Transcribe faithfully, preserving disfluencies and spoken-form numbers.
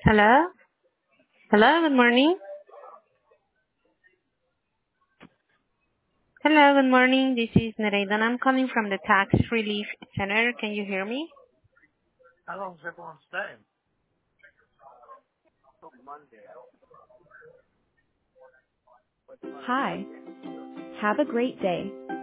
Hello? Hello, good morning. Hello, good morning. This is Nereida and I'm calling from the Tax Relief Center. Can you hear me? How long is everyone staying? Hi. Have a great day.